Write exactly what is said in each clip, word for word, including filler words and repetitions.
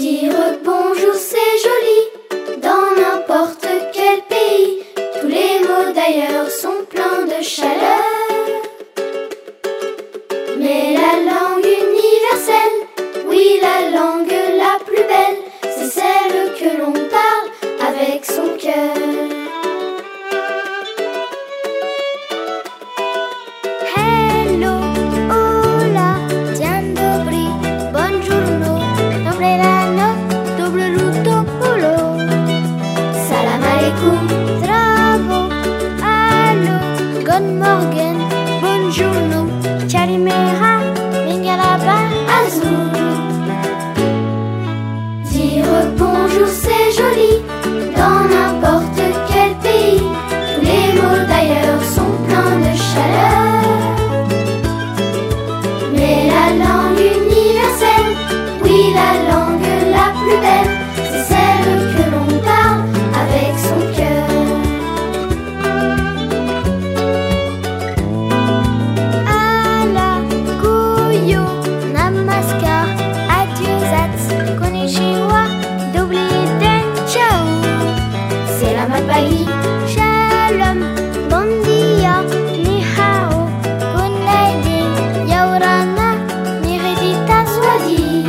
Dire bonjour c'est joli, dans n'importe quel pays. Tous les mots d'ailleurs sont pleins de chaleur. Mais la langue universelle, oui la langue la plus belle, c'est celle que l'on parle avec son cœur. Hello, hola, dzień dobry, buongiorno, dobre rano, dobre luto, holo. Salam alaikum, Zdravo, allo, good morgen, buongiorno, charimera, mingalaba, azul. Dire bonjour c'est joli, dans n'importe quel pays. Tous les mots d'ailleurs sont pleins de chaleur. Mais la langue universelle, oui la langue la plus belle, c'est celle que l'on parle avec son cœur. ala, kuyo, namaskar, adieu zats, konnichiwa, doble den, ciao. Selamat pagi, Shalom, bon dia, ni hao, good night, yaurana, ni redita Swadi.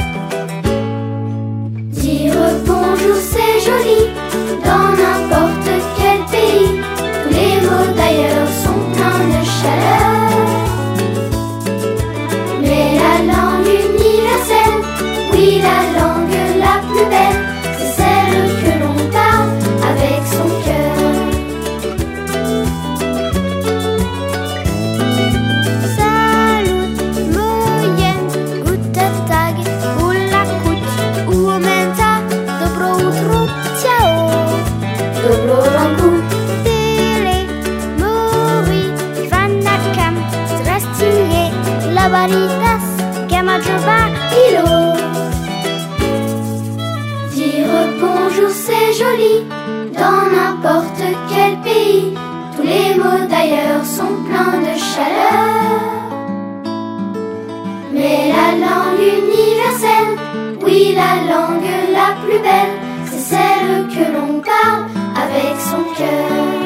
Dire bonjour c'est joli, dans n'importe quel pays. Tous les mots d'ailleurs sont pleins de chaleur. Mais la langue universelle, oui la langue la plus belle, c'est celle que l'on parle avec son cœur. Salut, moyen, guten tag, ula kut, uomenta, dobro utro, ciao. Dobro ranku, Tele, mori, vanakam, strastinye, labaritas, gamajoba, ilo. Dire bonjour c'est joli, dans n'importe quel pays. Tous les mots d'ailleurs sont pleins de chaleur. Mais la langue universelle, oui la langue la plus belle, c'est celle que l'on parle avec son cœur.